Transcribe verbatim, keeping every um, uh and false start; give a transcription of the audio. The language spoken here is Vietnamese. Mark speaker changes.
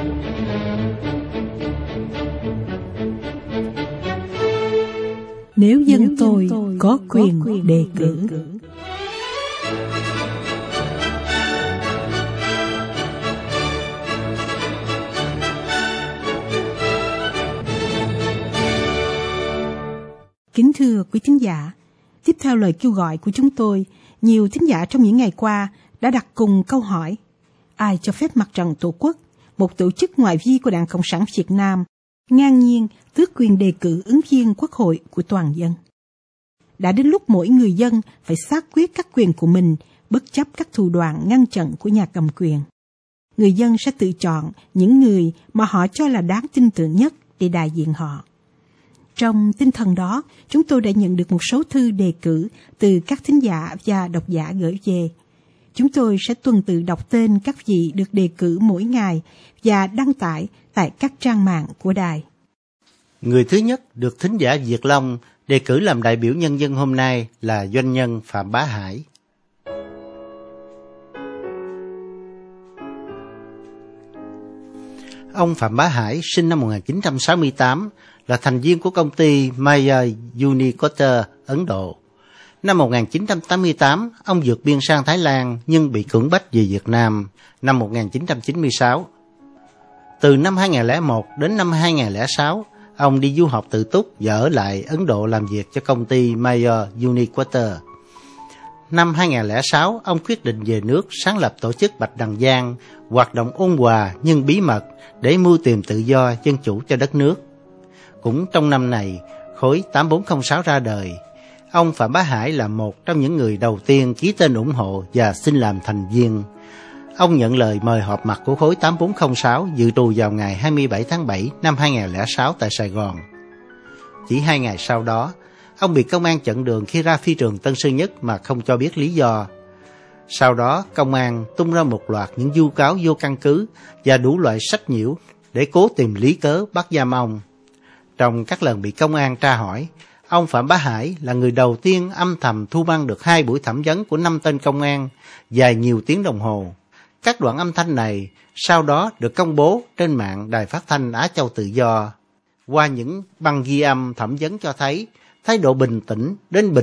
Speaker 1: Nếu dân, Nếu tôi, tôi có quyền, có quyền đề cử. cử. Kính thưa quý thính giả, tiếp theo lời kêu gọi của chúng tôi, nhiều thính giả trong những ngày qua đã đặt cùng câu hỏi: ai cho phép Mặt trận Tổ quốc, một tổ chức ngoại vi của Đảng Cộng sản Việt Nam, ngang nhiên tước quyền đề cử ứng viên quốc hội của toàn dân? Đã đến lúc mỗi người dân phải xác quyết các quyền của mình, bất chấp các thủ đoạn ngăn chặn của nhà cầm quyền. Người dân sẽ tự chọn những người mà họ cho là đáng tin tưởng nhất để đại diện họ. Trong tinh thần đó, chúng tôi đã nhận được một số thư đề cử từ các thính giả và độc giả gửi về. Chúng tôi sẽ tuần tự đọc tên các vị được đề cử mỗi ngày và đăng tải tại các trang mạng của đài.
Speaker 2: Người thứ nhất được thính giả Việt Long đề cử làm đại biểu nhân dân hôm nay là doanh nhân Phạm Bá Hải. Ông Phạm Bá Hải sinh năm một nghìn chín trăm sáu mươi tám, là thành viên của công ty Maya Unicotter, Ấn Độ. Năm một nghìn chín trăm tám mươi tám, ông vượt biên sang Thái Lan nhưng bị cưỡng bách về Việt Nam năm một nghìn chín trăm chín mươi sáu. Từ năm hai nghìn không trăm lẻ một đến năm hai nghìn không trăm lẻ sáu, ông đi du học tự túc và ở lại Ấn Độ làm việc cho công ty Maya Unicotter. Năm hai nghìn không trăm lẻ sáu, ông quyết định về nước sáng lập tổ chức Bạch Đằng Giang, hoạt động ôn hòa nhưng bí mật để mưu tìm tự do dân chủ cho đất nước. Cũng trong năm này, khối tám bốn không sáu ra đời. Ông Phạm Bá Hải là một trong những người đầu tiên ký tên ủng hộ và xin làm thành viên. Ông nhận lời mời họp mặt của khối tám bốn không sáu dự trù vào ngày hai mươi bảy tháng bảy năm hai nghìn không trăm lẻ sáu tại Sài Gòn. Chỉ hai ngày sau đó, ông bị công an chặn đường khi ra phi trường Tân Sơn Nhất mà không cho biết lý do. Sau đó, công an tung ra một loạt những vu cáo vô căn cứ và đủ loại sách nhiễu để cố tìm lý cớ bắt giam ông. Trong các lần bị công an tra hỏi, ông Phạm Bá Hải là người đầu tiên âm thầm thu băng được hai buổi thẩm vấn của năm tên công an dài nhiều tiếng đồng hồ. Các đoạn âm thanh này sau đó được công bố trên mạng Đài Phát thanh Á Châu Tự Do. Qua những băng ghi âm thẩm vấn cho thấy thái độ bình tĩnh đến bình